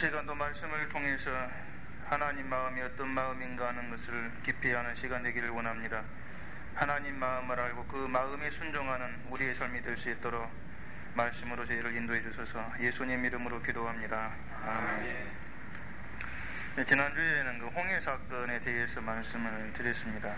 시간도 말씀을 통해서 하나님 마음이 어떤 마음인가 하는 것을 깊이 아는 시간 되기를 원합니다. 하나님 마음을 알고 그 마음에 순종하는 우리의 삶이 될 수 있도록 말씀으로 저희를 인도해 주셔서 예수님 이름으로 기도합니다. 아멘. 지난주에는 그 홍해 사건에 대해서 말씀을 드렸습니다.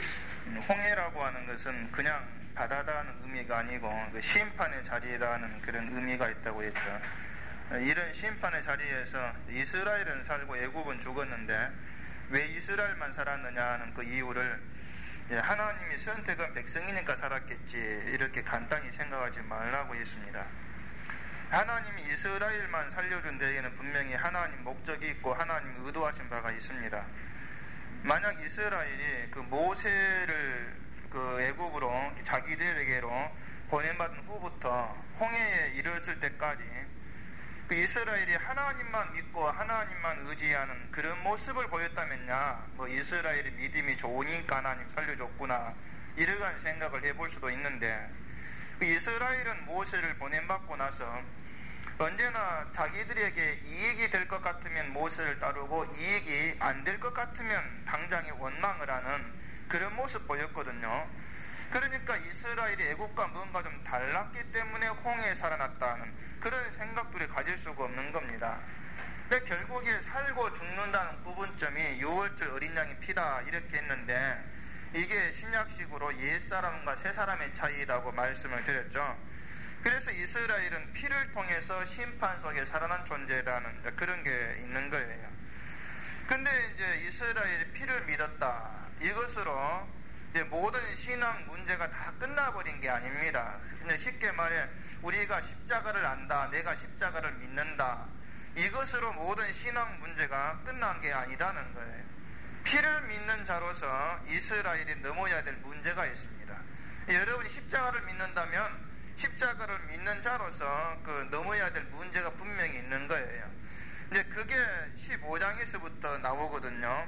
홍해라고 하는 것은 그냥 바다다는 의미가 아니고 그 심판의 자리라는 그런 의미가 있다고 했죠. 이런 심판의 자리에서 이스라엘은 살고 애굽은 죽었는데 왜 이스라엘만 살았느냐 하는 그 이유를 하나님이 선택한 백성이니까 살았겠지 이렇게 간단히 생각하지 말라고 했습니다. 하나님이 이스라엘만 살려준 데에는 분명히 하나님 목적이 있고 하나님 의도하신 바가 있습니다. 만약 이스라엘이 그 모세를 그 애굽으로 자기들에게로 보내받은 후부터 홍해에 이르렀을 때까지 그 이스라엘이 하나님만 믿고 하나님만 의지하는 그런 모습을 보였다면야 뭐 이스라엘의 믿음이 좋으니까 하나님 살려줬구나 이러한 생각을 해볼 수도 있는데 그 이스라엘은 모세를 보냄받고 나서 언제나 자기들에게 이익이 될 것 같으면 모세를 따르고 이익이 안 될 것 같으면 당장에 원망을 하는 그런 모습 보였거든요. 그러니까 이스라엘이 애국과 뭔가 좀 달랐기 때문에 홍해에 살아났다는 그런 생각들을 가질 수가 없는 겁니다. 근데 결국에 살고 죽는다는 구분점이 6월절 어린 양의 피다 이렇게 했는데 이게 신약식으로 옛사람과 새사람의 차이라고 말씀을 드렸죠. 그래서 이스라엘은 피를 통해서 심판 속에 살아난 존재라는 그런 게 있는 거예요. 근데 이제 이스라엘이 피를 믿었다. 이것으로 이제 모든 신앙 문제가 다 끝나버린 게 아닙니다. 그냥 쉽게 말해 우리가 십자가를 안다, 내가 십자가를 믿는다. 이것으로 모든 신앙 문제가 끝난 게 아니라는 거예요. 피를 믿는 자로서 이스라엘이 넘어야 될 문제가 있습니다. 여러분이 십자가를 믿는다면 십자가를 믿는 자로서 그 넘어야 될 문제가 분명히 있는 거예요. 이제 그게 15장에서부터 나오거든요.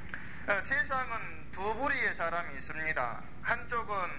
세상은 두 부류의 사람이 있습니다. 한쪽은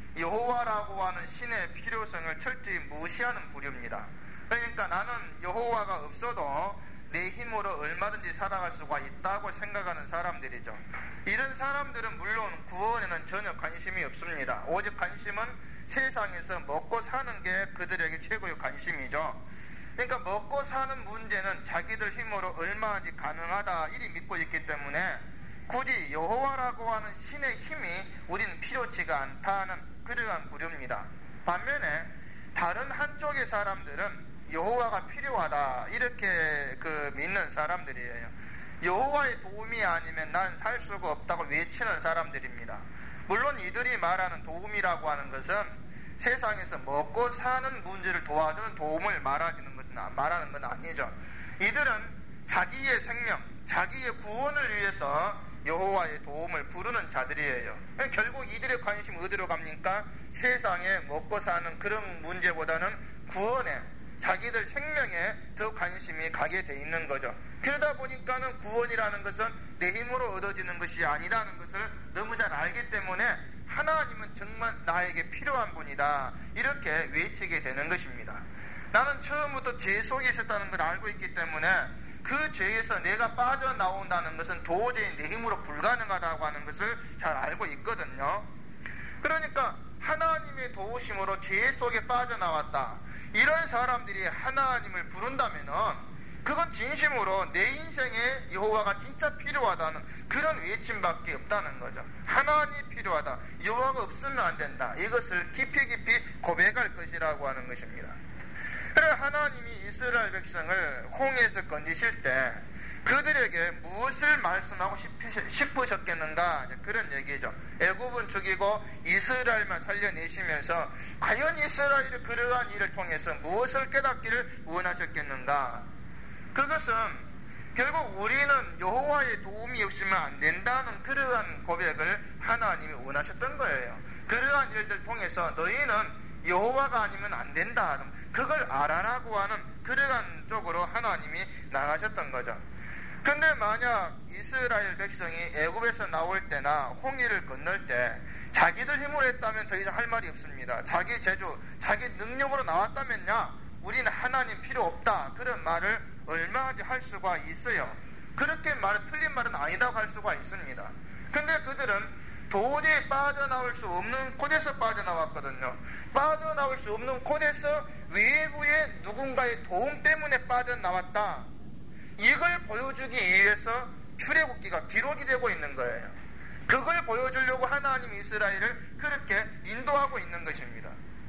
여호와라고 하는 신의 필요성을 철저히 무시하는 부류입니다. 그러니까 나는 여호와가 없어도 내 힘으로 얼마든지 살아갈 수가 있다고 생각하는 사람들이죠. 이런 사람들은 물론 구원에는 전혀 관심이 없습니다. 오직 관심은 세상에서 먹고 사는 게 그들에게 최고의 관심이죠. 그러니까 먹고 사는 문제는 자기들 힘으로 얼마든지 가능하다 이리 믿고 있기 때문에 굳이 여호와라고 하는 신의 힘이 우리는 필요치가 않다는 그러한 부류입니다. 반면에 다른 한쪽의 사람들은 여호와가 필요하다 이렇게 믿는 사람들이에요. 여호와의 도움이 아니면 난 살 수가 없다고 외치는 사람들입니다. 물론 이들이 말하는 도움이라고 하는 것은 세상에서 먹고 사는 문제를 도와주는 도움을 말하는 건 아니죠. 이들은 자기의 생명, 자기의 구원을 위해서 여호와의 도움을 부르는 자들이에요. 결국 이들의 관심은 어디로 갑니까? 세상에 먹고 사는 그런 문제보다는 구원에, 자기들 생명에 더 관심이 가게 돼 있는 거죠. 그러다 보니까는 구원이라는 것은 내 힘으로 얻어지는 것이 아니라는 것을 너무 잘 알기 때문에 하나님은 정말 나에게 필요한 분이다 이렇게 외치게 되는 것입니다. 나는 처음부터 죄 속에 있었다는 걸 알고 있기 때문에 그 죄에서 내가 빠져나온다는 것은 도저히 내 힘으로 불가능하다고 하는 것을 잘 알고 있거든요. 그러니까 하나님의 도우심으로 죄 속에 빠져나왔다. 이런 사람들이 하나님을 부른다면은 그건 진심으로 내 인생에 여호와가 진짜 필요하다는 그런 외침밖에 없다는 거죠. 하나님이 필요하다. 여호와가 없으면 안 된다. 이것을 깊이 고백할 것이라고 하는 것입니다. 그래서 하나님이 이스라엘 백성을 홍해에서 건지실 때 그들에게 무엇을 말씀하고 싶으셨겠는가 그런 얘기죠. 애굽은 죽이고 이스라엘만 살려내시면서 과연 이스라엘이 그러한 일을 통해서 무엇을 깨닫기를 원하셨겠는가. 그것은 결국 우리는 여호와의 도움이 없으면 안 된다는 그러한 고백을 하나님이 원하셨던 거예요. 그러한 일들 통해서 너희는 여호와가 아니면 안 된다. 그걸 알아라고 하는 그러한 쪽으로 하나님이 나가셨던 거죠. 근데 만약 이스라엘 백성이 애굽에서 나올 때나 홍해를 건널 때 자기들 힘으로 했다면 더 이상 할 말이 없습니다. 자기 재주, 자기 능력으로 나왔다면야 우리는 하나님 필요 없다 그런 말을 얼마든지 할 수가 있어요. 그렇게 틀린 말은 아니다고 할 수가 있습니다. 근데 그들은 도저히 빠져나올 수 없는 곳에서 빠져나왔거든요. 빠져나올 수 없는 곳에서 외부의 누군가의 도움 때문에 빠져나왔다. 이걸 보여주기 위해서 출애굽기가 기록이 되고 있는 거예요. 그걸 보여주려고 하나님이 이스라엘을 그렇게 인도하고 있는 것입니다.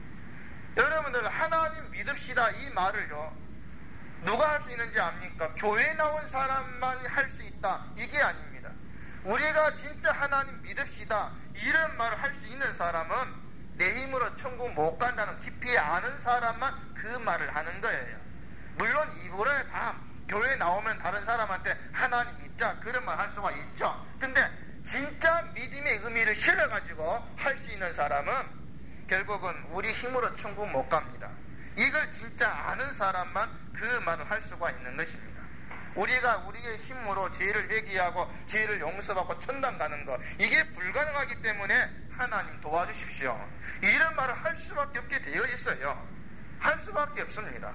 여러분들, 하나님 믿읍시다 이 말을요, 누가 할 수 있는지 압니까? 교회에 나온 사람만 할 수 있다, 이게 아닙니다. 우리가 진짜 하나님 믿읍시다 이런 말을 할 수 있는 사람은 내 힘으로 천국 못 간다는 깊이 아는 사람만 그 말을 하는 거예요. 물론 입으로 다 교회에 나오면 다른 사람한테 하나님 믿자 그런 말 할 수가 있죠. 근데 진짜 믿음의 의미를 실어가지고 할 수 있는 사람은 결국은 우리 힘으로 천국 못 갑니다. 이걸 진짜 아는 사람만 그 말을 할 수가 있는 것입니다. 우리가 우리의 힘으로 죄를 회개하고 죄를 용서받고 천당 가는 것, 이게 불가능하기 때문에 하나님 도와주십시오 이런 말을 할 수밖에 없게 되어 있어요. 할 수밖에 없습니다.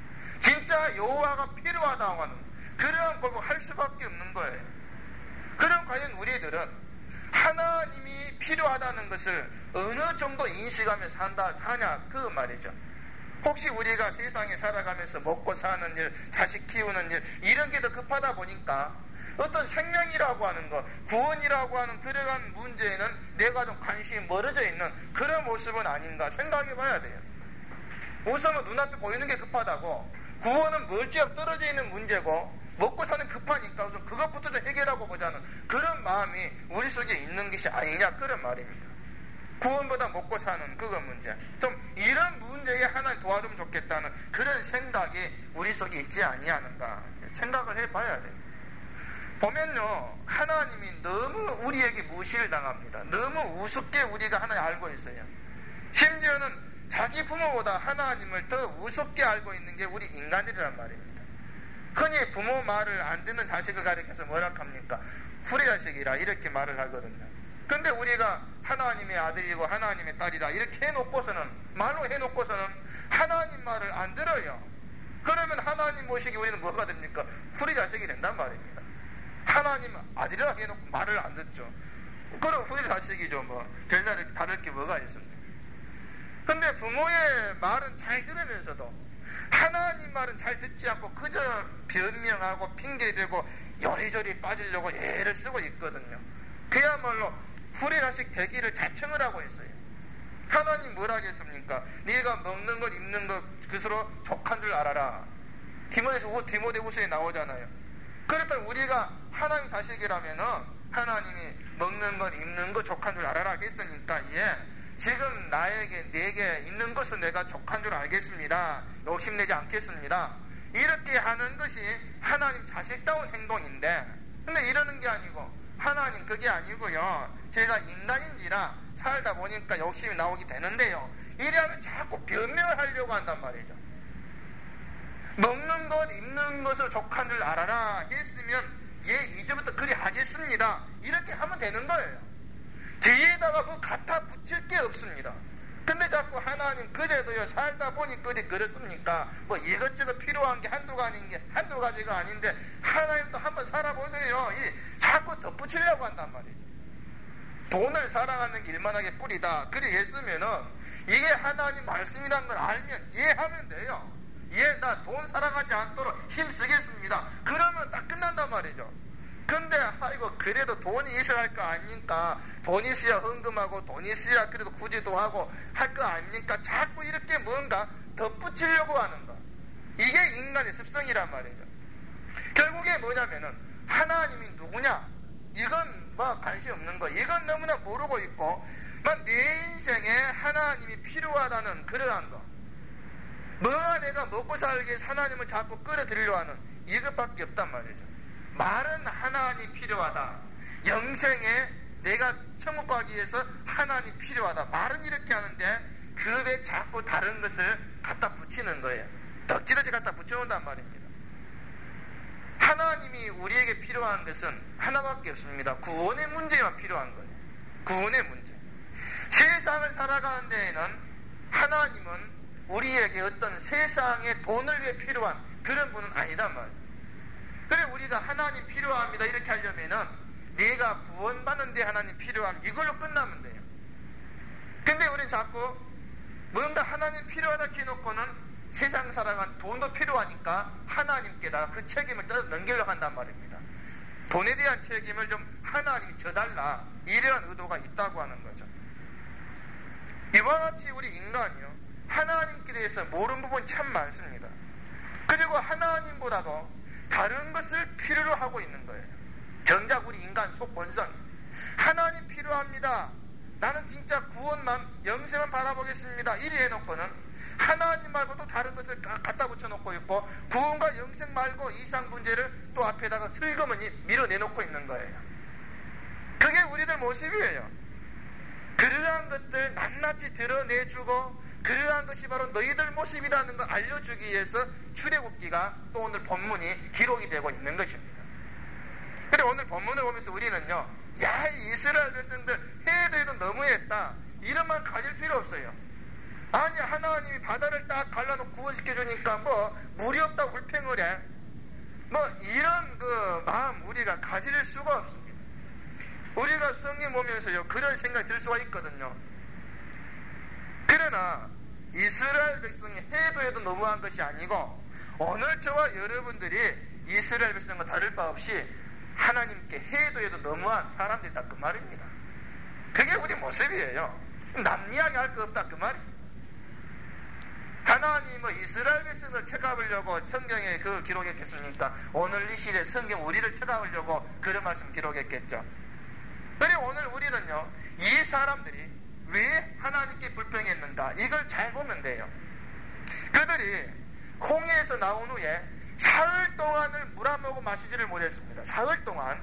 진짜 여호와가 필요하다고 하는 그러한 걸 할 수밖에 없는 거예요. 그럼 과연 우리들은 하나님이 필요하다는 것을 어느 정도 인식하며 사냐 그 말이죠. 혹시 우리가 세상에 살아가면서 먹고 사는 일, 자식 키우는 일, 이런 게 더 급하다 보니까 어떤 생명이라고 하는 것, 구원이라고 하는 그러한 문제에는 내가 좀 관심이 멀어져 있는 그런 모습은 아닌가 생각해 봐야 돼요. 우선은 눈앞에 보이는 게 급하다고, 구원은 멀찌감치 떨어져 있는 문제고, 먹고 사는 급하니까 우선 그것부터 좀 해결하고 보자는 그런 마음이 우리 속에 있는 것이 아니냐 그런 말입니다. 구원보다 먹고 사는 그거 문제, 좀 이런 문제에 하나님 도와주면 좋겠다는 그런 생각이 우리 속에 있지 아니하는가 생각을 해봐야 돼요. 보면요, 하나님이 너무 우리에게 무시를 당합니다. 너무 우습게 우리가 하나님 알고 있어요. 심지어는 자기 부모보다 하나님을 더 우습게 알고 있는 게 우리 인간들이란 말입니다. 흔히 부모 말을 안 듣는 자식을 가리켜서 뭐라 합니까? 후레자식이라 이렇게 말을 하거든요. 근데 우리가 하나님의 아들이고 하나님의 딸이라 이렇게 해놓고서는, 말로 해놓고서는 하나님 말을 안 들어요. 그러면 하나님 모시기 우리는 뭐가 됩니까? 후레자식이 된단 말입니다. 하나님 아들이라 해놓고 말을 안 듣죠. 그럼 후레자식이죠. 뭐 별다르게 다를 게 뭐가 있습니까? 근데 부모의 말은 잘 들으면서도 하나님 말은 잘 듣지 않고 그저 변명하고 핑계대고 요리조리 빠지려고 애를 쓰고 있거든요. 그야말로 후레자식 되기를 자청을 하고 있어요. 하나님 뭐라 하겠습니까? 네가 먹는 것 입는 것 그스로 족한 줄 알아라. 디모데후서에 나오잖아요. 그렇다면 우리가 하나님 자식이라면은 하나님이 먹는 것 입는 것 족한 줄 알아라 했으니까, 지금 내게 있는 것은 내가 족한 줄 알겠습니다. 욕심내지 않겠습니다. 이렇게 하는 것이 하나님 자식다운 행동인데, 근데 이러는 게 아니고, 하나님 그게 아니고요, 제가 인간인지라 살다 보니까 욕심이 나오게 되는데요, 이래하면 자꾸 변명을 하려고 한단 말이죠. 먹는 것 입는 것을 족한 줄 알아라 했으면 이제부터 그리 하겠습니다 이렇게 하면 되는 거예요. 뒤에다가 뭐 갖다 붙일 게 없습니다. 근데 자꾸 하나님 그래도요, 살다 보니 어디 그렇습니까? 뭐 이것저것 필요한 게 한두 가지가 아닌데 하나님도 한번 살아보세요. 자꾸 덧붙이려고 한단 말이에요. 돈을 사랑하는 게 일만하게 뿌리다 그리 했으면은 이게 하나님 말씀이라는 걸 알면 이해하면 돼요. 나 돈 사랑하지 않도록 힘쓰겠습니다. 그러면 딱 끝난단 말이죠. 근데 아이고 그래도 돈이 있어야 할 거 아닙니까? 돈이 있어야 헌금하고 돈이 있어야 그래도 구제도 하고 할 거 아닙니까? 자꾸 이렇게 뭔가 덧붙이려고 하는 거, 이게 인간의 습성이란 말이죠. 결국에 뭐냐면은 하나님이 누구냐, 이건 뭐 관심 없는 거, 이건 너무나 모르고 있고, 내 인생에 하나님이 필요하다는 그러한 거, 뭐가 내가 먹고 살기 위해서 하나님을 자꾸 끌어들이려 하는 이것밖에 없단 말이죠. 말은 하나님 필요하다, 영생에 내가 천국 가기 위해서 하나님 필요하다, 말은 이렇게 하는데 그 외에 자꾸 다른 것을 갖다 붙이는 거예요. 덕지덕지 갖다 붙여놓는단 말입니다. 하나님이 우리에게 필요한 것은 하나밖에 없습니다. 구원의 문제만 필요한 거예요. 구원의 문제. 세상을 살아가는 데에는 하나님은 우리에게 어떤 세상의 돈을 위해 필요한 그런 분은 아니단 말이에요. 그래 우리가 하나님 필요합니다 이렇게 하려면은 내가 구원받는데 하나님 필요함 이걸로 끝나면 돼요. 근데 우리는 자꾸 뭔가 하나님 필요하다 해놓고는 세상 살아간 돈도 필요하니까 하나님께다가 그 책임을 넘기려고 한단 말입니다. 돈에 대한 책임을 좀 하나님이 져달라 이러한 의도가 있다고 하는 거죠. 이와 같이 우리 인간이요 하나님께 대해서 모르는 부분이 참 많습니다. 그리고 하나님보다도 다른 것을 필요로 하고 있는 거예요. 정작 우리 인간 속 본성 하나님 필요합니다. 나는 진짜 구원만 영생만 바라보겠습니다. 이리 해놓고는 하나님 말고도 다른 것을 갖다 붙여놓고 있고 구원과 영생 말고 이상 문제를 또 앞에다가 슬그머니 밀어내놓고 있는 거예요. 그게 우리들 모습이에요. 그러한 것들 낱낱이 드러내주고 그러한 것이 바로 너희들 모습이라는 걸 알려주기 위해서 출애굽기가 또 오늘 본문이 기록이 되고 있는 것입니다. 그런데 오늘 본문을 보면서 우리는요 야 이스라엘 백성들 해도 해도 너무했다 이런 말 가질 필요 없어요. 아니 하나님이 바다를 딱 갈라놓고 구원시켜주니까 뭐 물이 없다고 불평을 해 뭐 이런 그 마음 우리가 가질 수가 없습니다. 우리가 성경 보면서요 그런 생각이 들 수가 있거든요. 그러나 이스라엘 백성이 해도 해도 너무한 것이 아니고 오늘 저와 여러분들이 이스라엘 백성과 다를 바 없이 하나님께 해도 해도 너무한 사람들이다 그 말입니다. 그게 우리 모습이에요. 남 이야기 할 거 없다 그 말입니다. 하나님은 이스라엘 백성을 쳐가보려고 성경에 그 기록했겠습니까? 오늘 이 시대 성경 우리를 쳐가보려고 그런 말씀 기록했겠죠. 그리고 오늘 우리는요 이 사람들이 왜 하나님께 불평했는가 이걸 잘 보면 돼요. 그들이 홍해에서 나온 후에 사흘 동안을 물 한 모금 마시지를 못했습니다. 사흘 동안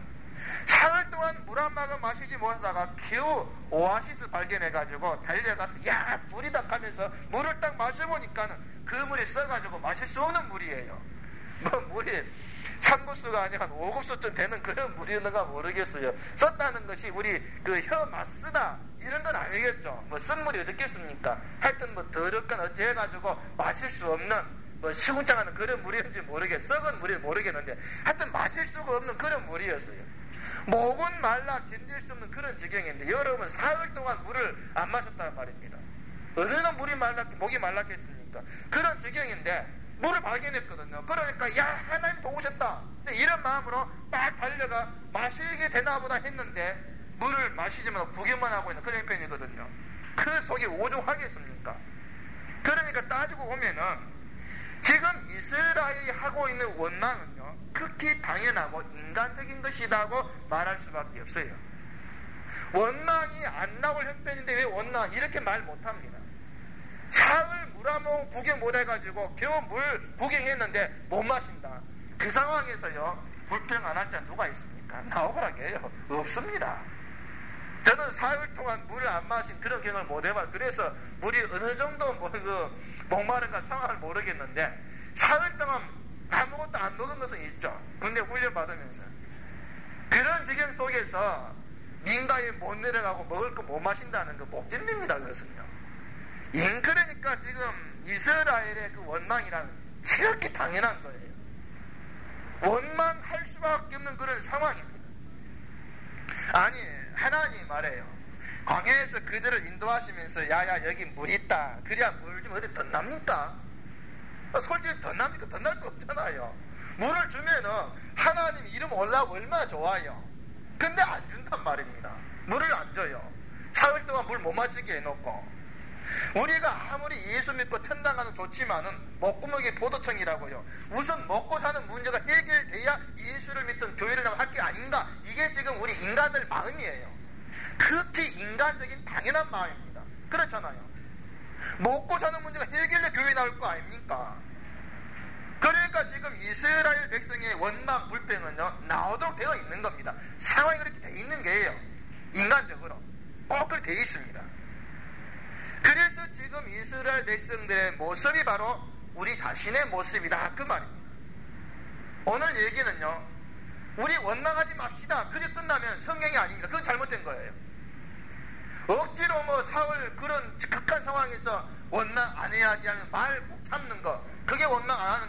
물 한 모금 마시지 못하다가 겨우 오아시스 발견해가지고 달려가서 야 물이다 하면서 물을 딱 마셔보니까는 그 물이 써가지고 마실 수 없는 물이에요. 뭐 물이 3급수가 아니라 한 5급수쯤 되는 그런 물이었는가 모르겠어요. 썼다는 것이 우리 그 혀 맛쓰다 이런 건 아니겠죠. 뭐 쓴 물이 어떻겠습니까? 하여튼 뭐 더럽건 어찌 해가지고 마실 수 없는 뭐 시궁창하는 그런 물이었는지 모르겠어요. 썩은 물이 모르겠는데 하여튼 마실 수가 없는 그런 물이었어요. 목은 말라 견딜 수 없는 그런 지경인데 여러분 사흘 동안 물을 안 마셨단 말입니다. 어느 물이 목이 말랐겠습니까? 그런 지경인데 물을 발견했거든요. 그러니까 야 하나님 도우셨다 이런 마음으로 막 달려가 마시게 되나 보다 했는데 물을 마시지만 구경만 하고 있는 그런 편이거든요. 그 속이 오죽하겠습니까? 그러니까 따지고 보면은 지금 이스라엘이 하고 있는 원망은요 극히 당연하고 인간적인 것이라고 말할 수밖에 없어요. 원망이 안 나올 형편인데 왜 원망 이렇게 말 못합니다. 사흘 물 한 모금 구경 못해가지고 겨우 물 구경했는데 못 마신다. 그 상황에서요 불평 안 할 자 누가 있습니까? 나오라게요. 없습니다. 저는 사흘 동안 물을 안 마신 그런 경험을 못 해봐요. 그래서 물이 어느 정도 목마른가 상황을 모르겠는데 사흘 동안 아무것도 안 먹은 것은 있죠. 군대 훈련 받으면서 그런 지경 속에서 민가에 못 내려가고 먹을 거 못 마신다는 거 목질립니다. 그것은요. 그러니까 지금 이스라엘의 그 원망이란 지극히 당연한 거예요. 원망할 수밖에 없는 그런 상황입니다. 아니 하나님 말해요. 광야에서 그들을 인도하시면서 야야 여기 물 있다. 그래야 물 좀 어디 덧납니까? 솔직히 덧납니까? 덧날 거 없잖아요. 물을 주면은 하나님 이름 올라오고 얼마나 좋아요. 근데 안 준단 말입니다. 물을 안 줘요. 사흘 동안 물 못 마시게 해놓고 우리가 아무리 예수 믿고 천당 가는 좋지만은 목구멍이 포도청이라고요. 우선 먹고 사는 문제가 해결돼야 예수를 믿던 교회를 할 게 아닌가. 이게 지금 우리 인간들 마음이에요. 극히 인간적인 당연한 마음입니다. 그렇잖아요. 먹고 사는 문제가 해결돼 교회 나올 거 아닙니까? 그러니까 지금 이스라엘 백성의 원망 불평은요 나오도록 되어 있는 겁니다. 상황이 그렇게 되어 있는 게예요. 인간적으로 꼭 그렇게 되어 있습니다. 그래서 지금 이스라엘 백성들의 모습이 바로 우리 자신의 모습이다 그 말입니다. 오늘 얘기는요 우리 원망하지 맙시다 그게 끝나면 성경이 아닙니다. 그건 잘못된 거예요. 억지로 뭐 사흘 그런 극한 상황에서 원망 안 해야지 하면 말 못 참는 거 그게 원망 안 하는 겁니까?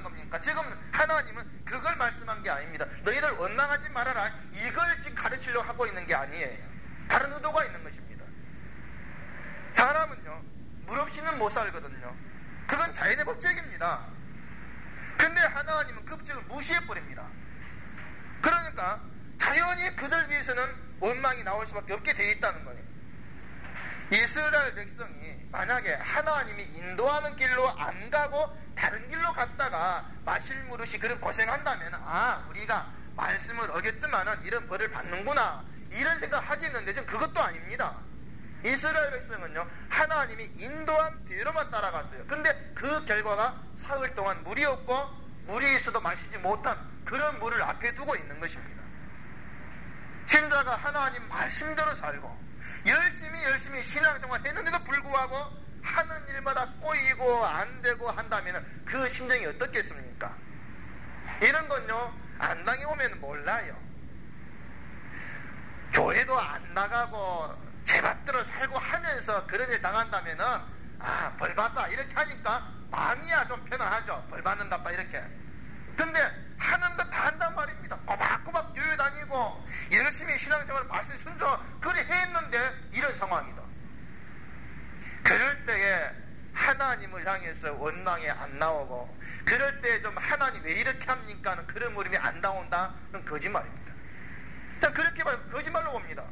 지금 하나님은 그걸 말씀한 게 아닙니다. 너희들 원망하지 말아라, 이걸 지금 가르치려고 하고 있는 게 아니에요. 다른 의도가 있는 것입니다. 사람은요, 물 없이는 못 살거든요. 그건 자연의 법칙입니다. 근데 하나님은 그 법칙을 무시해버립니다. 그러니까 자연히 그들 위해서는 원망이 나올 수밖에 없게 되어 있다는 거예요. 이스라엘 백성이 만약에 하나님이 인도하는 길로 안 가고 다른 길로 갔다가 마실 무릇이 그런 고생한다면, 아, 우리가 말씀을 어겼더만은 이런 벌을 받는구나, 이런 생각을 하겠는데 지금 그것도 아닙니다. 이스라엘 백성은요, 하나님이 인도한 대로만 따라갔어요. 근데 그 결과가 사흘 동안 물이 없고 물이 있어도 마시지 못한 그런 물을 앞에 두고 있는 것입니다. 신자가 하나님 말씀대로 살고 열심히 신앙생활 했는데도 불구하고 하는 일마다 꼬이고 안 되고 한다면 그 심정이 어떻겠습니까? 이런 건요, 안 당해오면 몰라요. 교회도 안 나가고 제밭대로 살고 하면서 그런 일 당한다면은, 아, 벌 받다 이렇게 하니까 마음이야 좀 편안하죠. 벌 받는다 이렇게. 근데 하는 거 다 한단 말입니다. 꼬박꼬박 교회 다니고 열심히 신앙생활을 말씀 순종 그래 했는데 이런 상황이다. 그럴 때에 하나님을 향해서 원망이 안 나오고, 그럴 때 좀 하나님 왜 이렇게 합니까 하는 그런 물음이 안 나온다, 그건 거짓말입니다. 자, 그렇게 말하면 거짓말로 봅니다.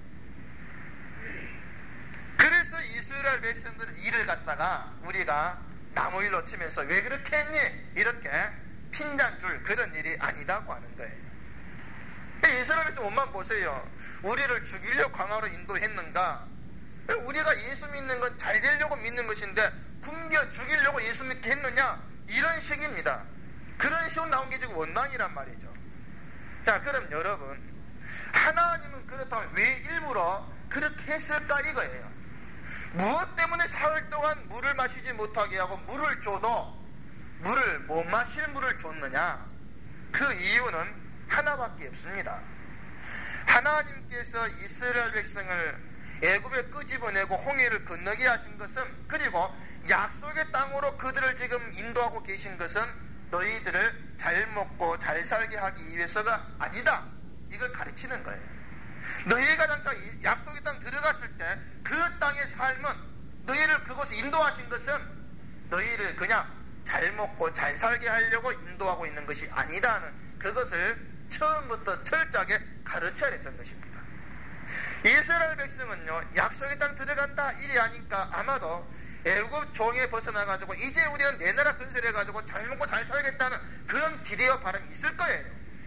그래서 이스라엘 백성들은 일을 갖다가 우리가 나무일로 치면서 왜 그렇게 했니? 이렇게 핀잔 줄 그런 일이 아니다고 하는 거예요. 이스라엘 백성 옷만 보세요. 우리를 죽이려고 광야로 인도했는가? 우리가 예수 믿는 건 잘 되려고 믿는 것인데 굶겨 죽이려고 예수 믿게 했느냐? 이런 식입니다. 그런 식으로 나온 게 지금 원망이란 말이죠. 자, 그럼 여러분, 하나님은 그렇다면 왜 일부러 그렇게 했을까 이거예요. 무엇 때문에 사흘 동안 물을 마시지 못하게 하고 물을 줘도 물을 못 마실 물을 줬느냐? 그 이유는 하나밖에 없습니다. 하나님께서 이스라엘 백성을 애굽에 끄집어내고 홍해를 건너게 하신 것은, 그리고 약속의 땅으로 그들을 지금 인도하고 계신 것은 너희들을 잘 먹고 잘 살게 하기 위해서가 아니다, 이걸 가르치는 거예요. 너희가 장차 약속의 땅 들어갔을 때 그 땅의 삶은, 너희를 그곳에 인도하신 것은 너희를 그냥 잘 먹고 잘 살게 하려고 인도하고 있는 것이 아니다는 그것을 처음부터 철저하게 가르쳐야 했던 것입니다. 이스라엘 백성은요, 약속의 땅 들어간다 이리 하니까 아마도 애굽 종에 벗어나가지고 이제 우리는 내 나라 건설해가지고 잘 먹고 잘 살겠다는 그런 기대와 바람이 있을 거예요.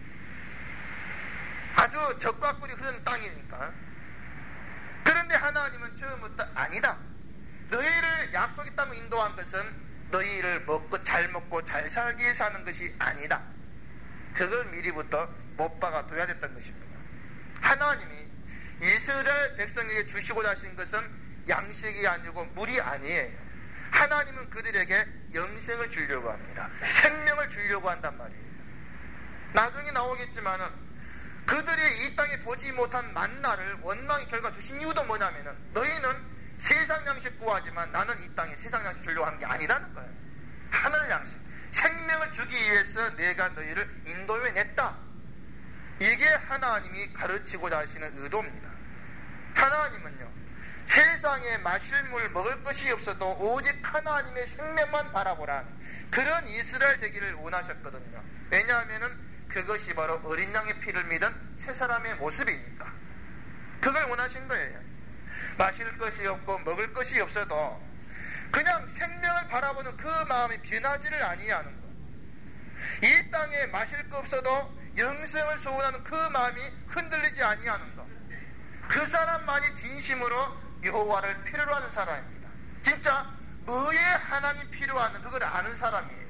아주 적과 꿀이 흐르는 땅이니까. 그런데 하나님은 처음부터 아니다, 너희를 약속의 땅으로 인도한 것은 너희를 먹고 잘 살기 위해서 하는 것이 아니다, 그걸 미리부터 못 박아둬야 됐던 것입니다. 하나님이 이스라엘 백성에게 주시고자 하신 것은 양식이 아니고 물이 아니에요. 하나님은 그들에게 영생을 주려고 합니다. 생명을 주려고 한단 말이에요. 나중에 나오겠지만은 그들이 이 땅에 보지 못한 만나를 원망의 결과 주신 이유도 뭐냐면은, 너희는 세상 양식 구하지만 나는 이 땅에 세상 양식 주려고 하는 게 아니라는 거예요. 하늘 양식, 생명을 주기 위해서 내가 너희를 인도해 냈다. 이게 하나님이 가르치고자 하시는 의도입니다. 하나님은요, 세상에 마실 물 먹을 것이 없어도 오직 하나님의 생명만 바라보란 그런 이스라엘 되기를 원하셨거든요. 왜냐하면은 그것이 바로 어린 양의 피를 믿은 새 사람의 모습이니까 그걸 원하신 거예요. 마실 것이 없고 먹을 것이 없어도 그냥 생명을 바라보는 그 마음이 변하지를 아니하는 것, 이 땅에 마실 거 없어도 영생을 소원하는 그 마음이 흔들리지 아니하는 것, 그 사람만이 진심으로 여호와를 필요로 하는 사람입니다. 진짜 뭐에 하나님이 필요하는 그걸 아는 사람이에요.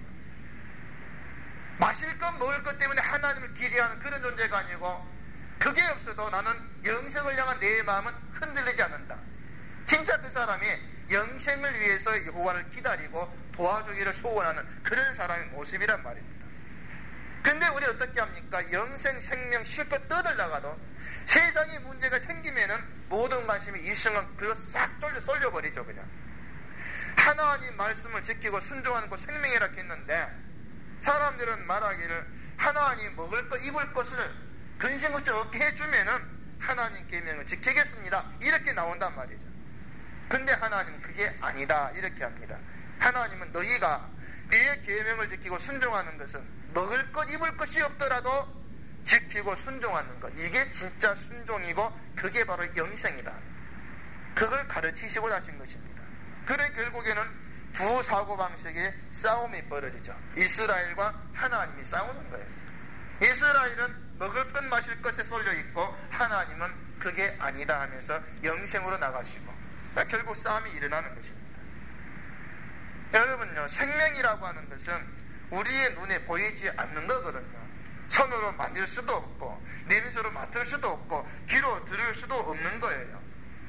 마실 것 먹을 것 때문에 하나님을 기대하는 그런 존재가 아니고, 그게 없어도 나는 영생을 향한 내 마음은 흔들리지 않는다. 진짜 그 사람이 영생을 위해서 여호와를 기다리고 도와주기를 소원하는 그런 사람의 모습이란 말입니다. 근데 우리 어떻게 합니까? 영생, 생명 실컷 떠들다가도 세상에 문제가 생기면은 모든 관심이 일순간 그걸 싹 쏠려버리죠. 그냥 하나님 말씀을 지키고 순종하는 거 생명이라 했는데 사람들은 말하기를 하나님 먹을 것 입을 것을 근심 걱정 없게 해주면은 하나님 계명을 지키겠습니다, 이렇게 나온단 말이죠. 근데 하나님은 그게 아니다, 이렇게 합니다. 하나님은 너희가 네 계명을 지키고 순종하는 것은 먹을 것 입을 것이 없더라도 지키고 순종하는 것, 이게 진짜 순종이고 그게 바로 영생이다, 그걸 가르치시고자 하신 것입니다. 그래 결국에는 두 사고방식의 싸움이 벌어지죠. 이스라엘과 하나님이 싸우는 거예요. 이스라엘은 먹을 것 마실 것에 쏠려 있고 하나님은 그게 아니다 하면서 영생으로 나가시고 결국 싸움이 일어나는 것입니다. 여러분요, 생명이라고 하는 것은 우리의 눈에 보이지 않는 거거든요. 손으로 만질 수도 없고 냄새로 맡을 수도 없고 귀로 들을 수도 없는 거예요.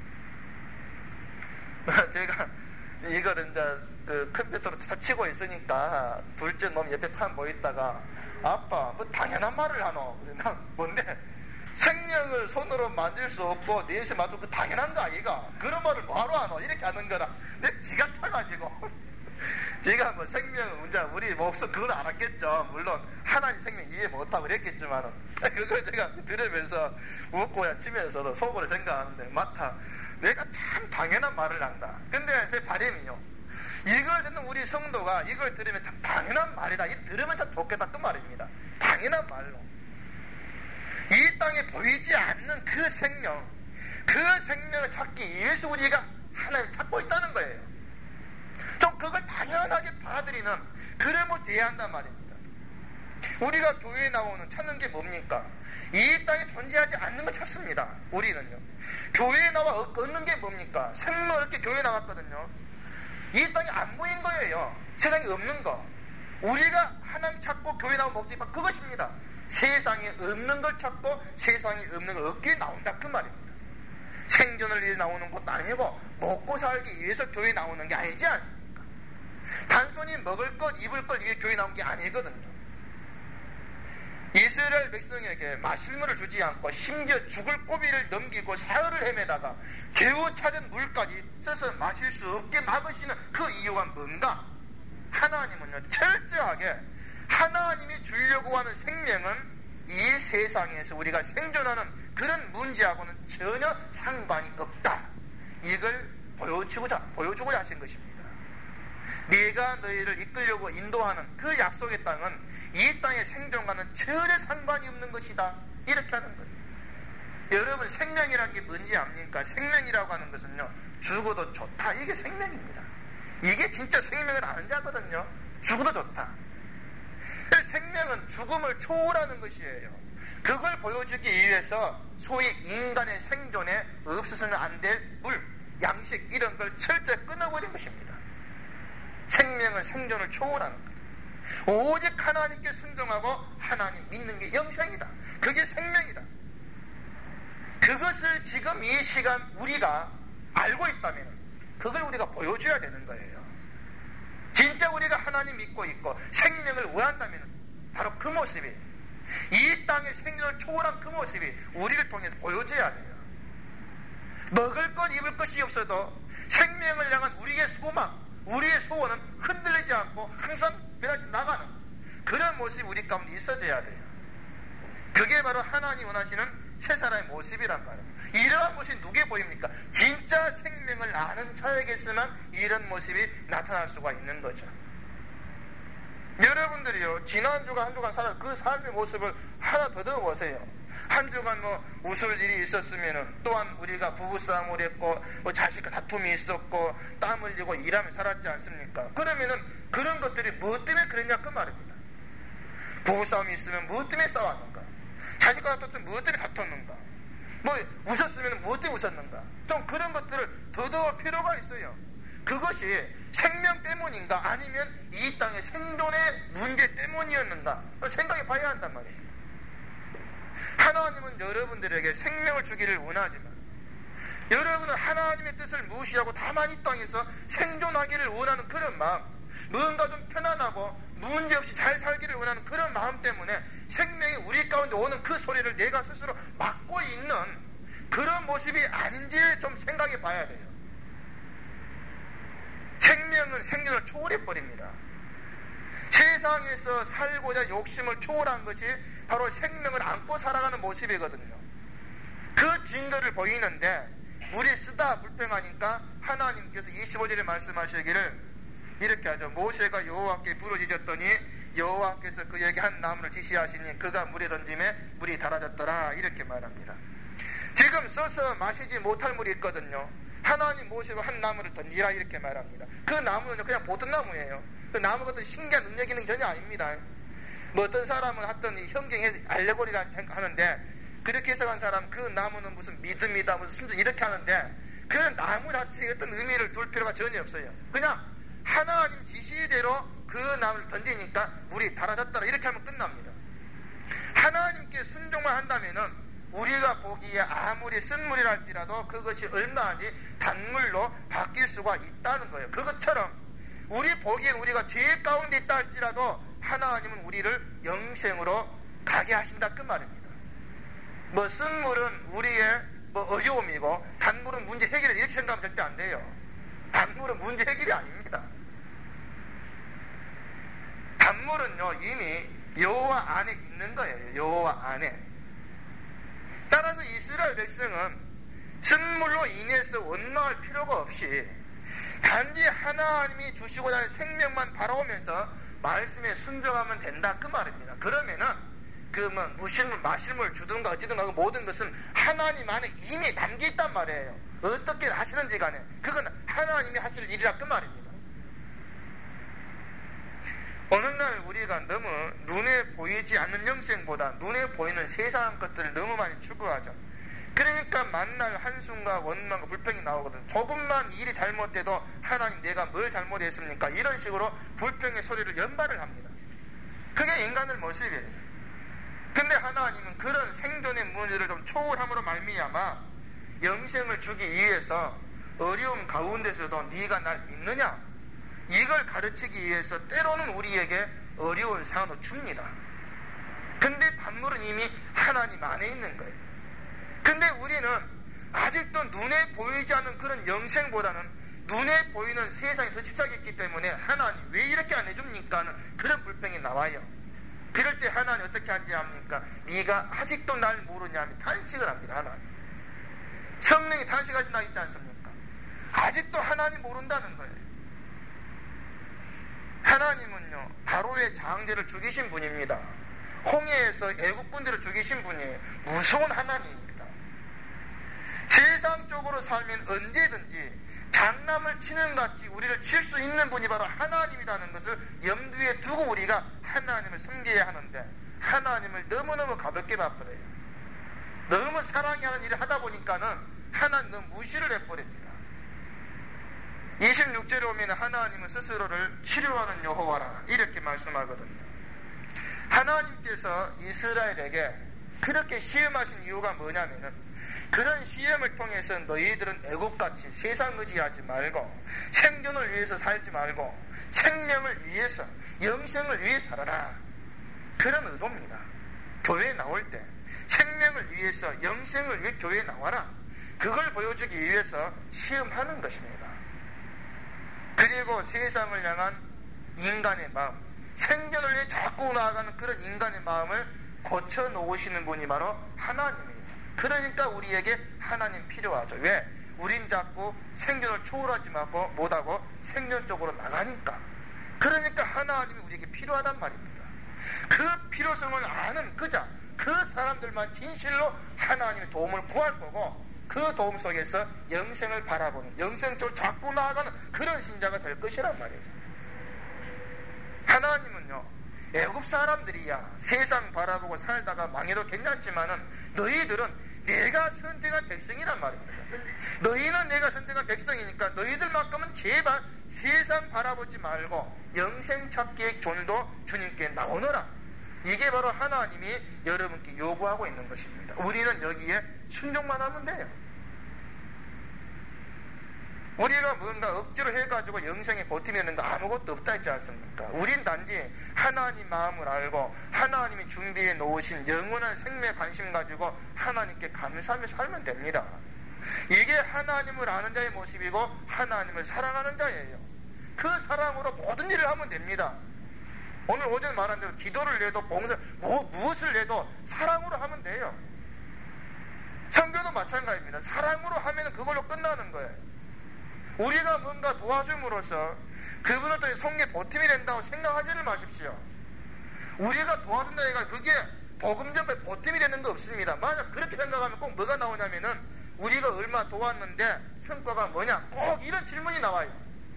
제가 이거를 이제 그 컴퓨터로 치고 있으니까 둘째 놈 옆에 판 보이다가 아빠 뭐 당연한 말을 하노? 그러나 뭔데? 생명을 손으로 만질 수 없고 냄새 맡고 그 당연한 거 아이가? 그런 말을 뭐하러 하노? 이렇게 하는 거라 내 기가 차가지고 제가 뭐 생명은 문제 우리 목숨 그걸 알았겠죠. 물론 하나님 생명 이해 못하고 그랬겠지만은 그걸 제가 들으면서 웃고 그냥 치면서도 속으로 생각하는데 맞다, 내가 참 당연한 말을 한다. 근데 제 바람이요, 이걸 듣는 우리 성도가 이걸 들으면 참 당연한 말이다, 이거 들으면 참 좋겠다, 그 말입니다. 당연한 말로 이 땅에 보이지 않는 그 생명을 찾기 위해서 우리가 하나님을 찾고 있다는 거예요. 좀 그걸 당연하게 받아들이는 그러면 돼야 한단 말입니다. 우리가 교회에 나오는 찾는 게 뭡니까? 이 땅에 존재하지 않는 걸 찾습니다. 우리는요. 교회에 나와 얻는 게 뭡니까? 생명을 얻게 교회에 나왔거든요. 이 땅에 안 보인 거예요. 세상에 없는 거. 우리가 하나님 찾고 교회 나온 목적이 바로 그것입니다. 세상에 없는 걸 찾고 세상에 없는 걸 얻기 위해 나온다, 그 말입니다. 생존을 위해 나오는 것도 아니고 먹고 살기 위해서 교회 나오는 게 아니지 않습니까? 단순히 먹을 것 입을 것 위해 교회 나온 게 아니거든요. 이스라엘 백성에게 마실 물을 주지 않고 심지어 죽을 고비를 넘기고 사흘을 헤매다가 겨우 찾은 물까지 써서 마실 수 없게 막으시는 그 이유가 뭔가? 하나님은요, 철저하게 하나님이 주려고 하는 생명은 이 세상에서 우리가 생존하는 그런 문제하고는 전혀 상관이 없다, 이걸 보여주고자 하신 것입니다. 네가 너희를 이끌려고 인도하는 그 약속의 땅은 이 땅의 생존과는 전혀 상관이 없는 것이다, 이렇게 하는 거예요. 여러분, 생명이라는 게 뭔지 압니까? 생명이라고 하는 것은요, 죽어도 좋다, 이게 생명입니다. 이게 진짜 생명을 아는 자거든요. 죽어도 좋다. 생명은 죽음을 초월하는 것이에요. 그걸 보여주기 위해서 소위 인간의 생존에 없어서는 안 될 물, 양식 이런 걸 철저히 끊어버린 것입니다. 생명은 생존을 초월하는 거예요. 오직 하나님께 순종하고 하나님 믿는 게 영생이다. 그게 생명이다. 그것을 지금 이 시간 우리가 알고 있다면 그걸 우리가 보여줘야 되는 거예요. 진짜 우리가 하나님 믿고 있고 생명을 원한다면 바로 그 모습이, 이 땅의 생명을 초월한 그 모습이 우리를 통해서 보여줘야 돼요. 먹을 것 입을 것이 없어도 생명을 향한 우리의 소망, 우리의 소원은 흔들리지 않고 항상 변하지 나가는 그런 모습이 우리 가운데 있어져야 돼요. 그게 바로 하나님 원하시는 새 사람의 모습이란 말이에요. 이러한 모습이 누구에 보입니까? 진짜 생명을 아는 자에게서만 이런 모습이 나타날 수가 있는 거죠. 여러분들이요, 지난 주간 한 주간 살아 그 삶의 모습을 하나 더 들어보세요. 한 주간 뭐 웃을 일이 있었으면은 또한 우리가 부부싸움을 했고 뭐 자식과 다툼이 있었고 땀 흘리고 일하며 살았지 않습니까? 그러면은 그런 것들이 무엇 때문에 그랬냐 그 말입니다. 부부싸움이 있으면 무엇 때문에 싸웠는가? 자식과 다퉜으면 무엇 때문에 다퉜는가? 뭐 웃었으면 무엇 때문에 웃었는가? 좀 그런 것들을 더더울 필요가 있어요. 그것이 생명 때문인가 아니면 이 땅의 생존의 문제 때문이었는가 생각해 봐야 한단 말이에요. 하나님은 여러분들에게 생명을 주기를 원하지만 여러분은 하나님의 뜻을 무시하고 다만 이 땅에서 생존하기를 원하는 그런 마음, 뭔가 좀 편안하고 문제없이 잘 살기를 원하는 그런 마음 때문에 생명이 우리 가운데 오는 그 소리를 내가 스스로 막고 있는 그런 모습이 아닌지를 좀 생각해 봐야 돼요. 생명은 생존을 초월해버립니다. 세상에서 살고자 욕심을 초월한 것이 바로 생명을 안고 살아가는 모습이거든요. 그 증거를 보이는데 물이 쓰다 불평하니까 하나님께서 25절에 말씀하시기를 이렇게 하죠. 모세가 여호와께 부르짖었더니 여호와께서 그에게 한 나무를 지시하시니 그가 물에 던짐에 물이 달아졌더라, 이렇게 말합니다. 지금 써서 마시지 못할 물이 있거든요. 하나님 모세가 한 나무를 던지라, 이렇게 말합니다. 그 나무는 그냥 보통 나무예요. 그 나무가 어떤 신기한 능력 있는 게 전혀 아닙니다. 뭐 어떤 사람은 하여튼 현경에서 알레고리라 하는데, 그렇게 해석한 사람 그 나무는 무슨 믿음이다, 무슨 순종 이렇게 하는데, 그 나무 자체에 어떤 의미를 둘 필요가 전혀 없어요. 그냥 하나님 지시대로 그 나무를 던지니까 물이 달아졌더라, 이렇게 하면 끝납니다. 하나님께 순종만 한다면은 우리가 보기에 아무리 쓴 물이랄지라도 그것이 얼마든지 단물로 바뀔 수가 있다는 거예요. 그것처럼 우리 보기엔 우리가 죄 가운데 있다 할지라도 하나님은 우리를 영생으로 가게 하신다, 그 말입니다. 뭐 쓴 물은 우리의 뭐 어려움이고 단물은 문제 해결이, 이렇게 생각하면 절대 안 돼요. 단물은 문제 해결이 아닙니다. 단물은요 이미 여호와 안에 있는 거예요. 여호와 안에. 따라서 이스라엘 백성은 쓴 물로 인해서 원망할 필요가 없이 단지 하나님이 주시고자 하는 생명만 바라오면서 말씀에 순종하면 된다, 그 말입니다. 그러면은 그 뭐 무실물 마실물 주든가 어찌든가 그 모든 것은 하나님 안에 이미 담겨 있단 말이에요. 어떻게 하시는지 간에 그건 하나님이 하실 일이라, 그 말입니다. 어느 날 우리가 너무 눈에 보이지 않는 영생보다 눈에 보이는 세상 것들을 너무 많이 추구하죠. 그러니까 만날 한숨과 원망과 불평이 나오거든. 조금만 일이 잘못돼도 하나님 내가 뭘 잘못했습니까? 이런 식으로 불평의 소리를 연발을 합니다. 그게 인간의 모습이에요. 근데 하나님은 그런 생존의 문제를 좀 초월함으로 말미암아 영생을 주기 위해서 어려움 가운데서도 네가 날 믿느냐? 이걸 가르치기 위해서 때로는 우리에게 어려운 상황도 줍니다. 근데 단물은 이미 하나님 안에 있는 거예요. 근데 우리는 아직도 눈에 보이지 않는 그런 영생보다는 눈에 보이는 세상에 더 집착했기 때문에 하나님 왜 이렇게 안 해줍니까 하는 그런 불평이 나와요. 그럴 때 하나님 어떻게 하지 합니까? 네가 아직도 날 모르냐면 탄식을 합니다. 하나님. 성령이 탄식하신 날 있지 않습니까? 아직도 하나님 모른다는 거예요. 하나님은요 바로의 장제를 죽이신 분입니다. 홍해에서 애국군들을 죽이신 분이에요. 무서운 하나님입니다. 세상적으로 살면 언제든지 장남을 치는 같이 우리를 칠 수 있는 분이 바로 하나님이라는 것을 염두에 두고 우리가 하나님을 섬겨야 하는데 하나님을 너무너무 가볍게 봐버려요. 너무 사랑하는 일을 하다 보니까는 하나님 너무 무시를 해버립니다. 26절에 오면 하나님은 스스로를 치료하는 여호와라, 이렇게 말씀하거든요. 하나님께서 이스라엘에게 그렇게 시험하신 이유가 뭐냐면은 그런 시험을 통해서 너희들은 애국같이 세상 의지하지 말고 생존을 위해서 살지 말고 생명을 위해서 영생을 위해 살아라, 그런 의도입니다. 교회에 나올 때 생명을 위해서 영생을 위해 교회에 나와라, 그걸 보여주기 위해서 시험하는 것입니다. 그리고 세상을 향한 인간의 마음, 생존을 위해 자꾸 나아가는 그런 인간의 마음을 고쳐놓으시는 분이 바로 하나님이에요. 그러니까 우리에게 하나님 필요하죠. 왜? 우린 자꾸 생존을 초월하지 못하고 생존 쪽으로 나가니까. 그러니까 하나님이 우리에게 필요하단 말입니다. 그 필요성을 아는 그 사람들만 진실로 하나님의 도움을 구할 거고, 그 도움 속에서 영생을 바라보는, 영생 쪽으로 자꾸 나아가는 그런 신자가 될 것이란 말이죠. 하나님은요 애굽 사람들이야 세상 바라보고 살다가 망해도 괜찮지만은 너희들은 내가 선택한 백성이란 말입니다. 너희는 내가 선택한 백성이니까 너희들만큼은 제발 세상 바라보지 말고 영생 찾기의 존도 주님께 나오너라. 이게 바로 하나님이 여러분께 요구하고 있는 것입니다. 우리는 여기에 순종만 하면 돼요. 우리가 뭔가 억지로 해가지고 영생에 버티면 아무것도 없다 했지 않습니까? 우린 단지 하나님 마음을 알고 하나님이 준비해 놓으신 영원한 생명에 관심 가지고 하나님께 감사하며 살면 됩니다. 이게 하나님을 아는 자의 모습이고 하나님을 사랑하는 자예요. 그 사랑으로 모든 일을 하면 됩니다. 오늘 오전에 말한 대로 기도를 해도 봉사, 무엇을 해도 사랑으로 하면 돼요. 선교도 마찬가지입니다. 사랑으로 하면 그걸로 끝나는 거예요. 우리가 뭔가 도와줌으로써 그분을 또 성경에 보탬이 된다고 생각하지를 마십시오. 우리가 도와준다 해가 그게 복음 전파에 보탬이 되는 거 없습니다. 만약 그렇게 생각하면 꼭 뭐가 나오냐면은 우리가 얼마 도왔는데 성과가 뭐냐? 꼭 이런 질문이 나와요.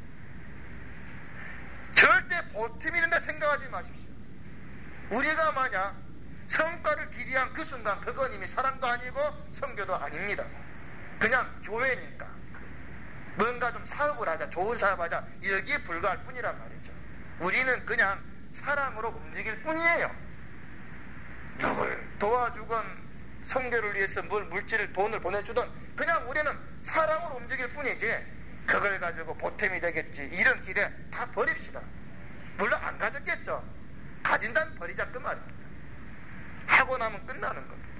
절대 보탬이 된다 생각하지 마십시오. 우리가 만약 성과를 기대한 그 순간 그건 이미 사랑도 아니고 선교도 아닙니다. 그냥 교회니까 뭔가 좀 사업을 하자, 좋은 사업하자 여기에 불과할 뿐이란 말이죠. 우리는 그냥 사랑으로 움직일 뿐이에요. 누굴 도와주건 선교를 위해서 뭘 물질을 돈을 보내주던 그냥 우리는 사랑으로 움직일 뿐이지 그걸 가지고 보탬이 되겠지 이런 기대 다 버립시다. 물론 안 가졌겠죠. 가진다는 버리자 그 말입니다. 하고 나면 끝나는 겁니다.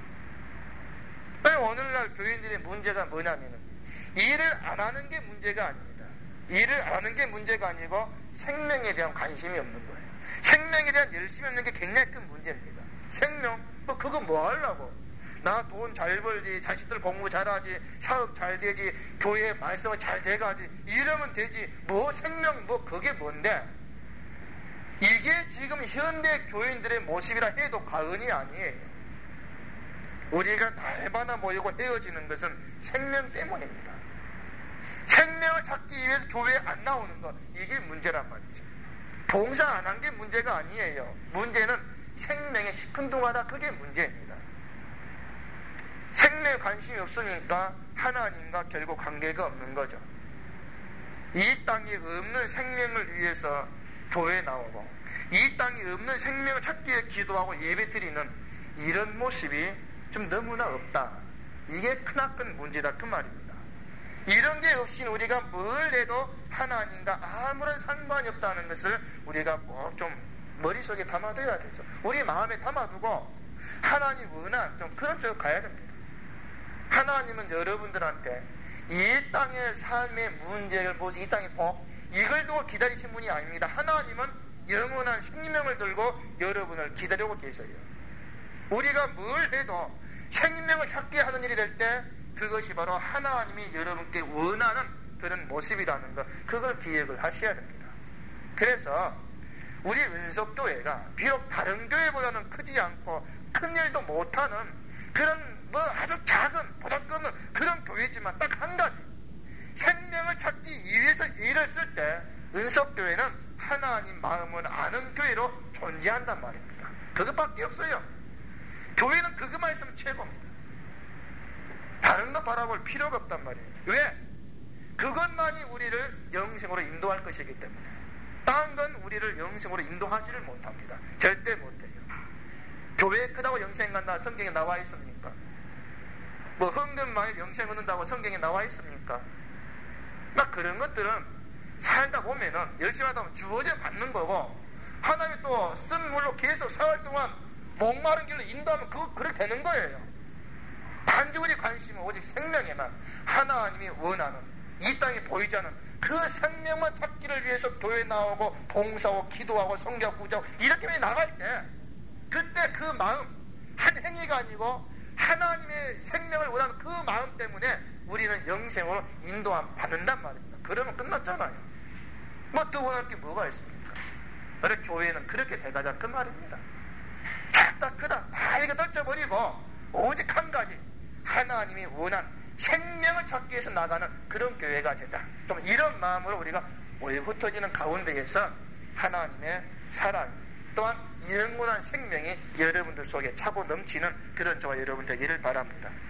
오늘날 교인들의 문제가 뭐냐면은 일을 안 하는 게 문제가 아닙니다. 일을 안 하는 게 문제가 아니고 생명에 대한 관심이 없는 거예요. 생명에 대한 열심이 없는 게 굉장히 큰 문제입니다. 생명? 그거 뭐 하려고? 나 돈 잘 벌지, 자식들 공부 잘하지, 사업 잘 되지, 교회 말씀을 잘 돼가지 이러면 되지. 뭐 생명 뭐 그게 뭔데? 이게 지금 현대 교인들의 모습이라 해도 과언이 아니에요. 우리가 날마다 모이고 헤어지는 것은 생명 때문입니다. 생명을 찾기 위해서 교회에 안 나오는 것 이게 문제란 말이죠. 봉사 안 한 게 문제가 아니에요. 문제는 생명에 시큰둥하다 그게 문제입니다. 생명에 관심이 없으니까 하나님과 결국 관계가 없는 거죠. 이 땅에 없는 생명을 위해서 교회에 나오고 이 땅에 없는 생명을 찾기 위해 기도하고 예배드리는 이런 모습이 좀 너무나 없다. 이게 크나큰 문제다 그 말입니다. 이런 게 없이 우리가 뭘 해도 하나님과 아무런 상관이 없다는 것을 우리가 꼭 좀 머릿속에 담아둬야 되죠. 우리 마음에 담아두고 하나님 원한 좀 그런 쪽으로 가야 됩니다. 하나님은 여러분들한테 이 땅의 삶의 문제를 보시, 이 땅의 복 이걸 두고 기다리신 분이 아닙니다. 하나님은 영원한 생명을 들고 여러분을 기다리고 계세요. 우리가 뭘 해도 생명을 찾게 하는 일이 될 때 그것이 바로 하나님이 여러분께 원하는 그런 모습이라는 것 그걸 기억을 하셔야 됩니다. 그래서 우리 은속교회가 비록 다른 교회보다는 크지 않고 큰 일도 못하는 그런 뭐 아주 작은 보잘것없는 그런 교회지만 딱 한 가지 생명을 찾기 위해서 일을 쓸 때 은속교회는 하나님 마음을 아는 교회로 존재한단 말입니다. 그것밖에 없어요. 교회는 그것만 있으면 최고입니다. 다른 거 바라볼 필요가 없단 말이에요. 왜? 그것만이 우리를 영생으로 인도할 것이기 때문에 다른 건 우리를 영생으로 인도하지를 못합니다. 절대 못해요. 교회 크다고 영생 간다 성경에 나와 있습니까? 뭐 헌금 많이 영생 얻는다고 성경에 나와 있습니까? 막 그런 것들은 살다 보면은 열심히 하다 보면 주어져 받는 거고 하나님이 또 쓴 물로 계속 4월 동안 목마른 길로 인도하면 그렇게 되는 거예요. 단지 우리 관심은 오직 생명에만 하나님이 원하는 이 땅에 보이지 않는 그 생명만 찾기를 위해서 교회 나오고 봉사하고 기도하고 성경 구자하고 이렇게 나갈 때 그때 그 마음 한 행위가 아니고 하나님의 생명을 원하는 그 마음 때문에 우리는 영생으로 인도함 받는단 말입니다. 그러면 끝났잖아요. 뭐 더 원할 게 뭐가 있습니까? 그래 교회는 그렇게 돼가자 그 말입니다. 작다 크다 다 이거 떨쳐버리고 오직 한 가지 하나님이 원한 생명을 찾기 위해서 나가는 그런 교회가 되자. 좀 이런 마음으로 우리가 모여 흩어지는 가운데에서 하나님의 사랑 또한 영원한 생명이 여러분들 속에 차고 넘치는 그런 저와 여러분 되기를 바랍니다.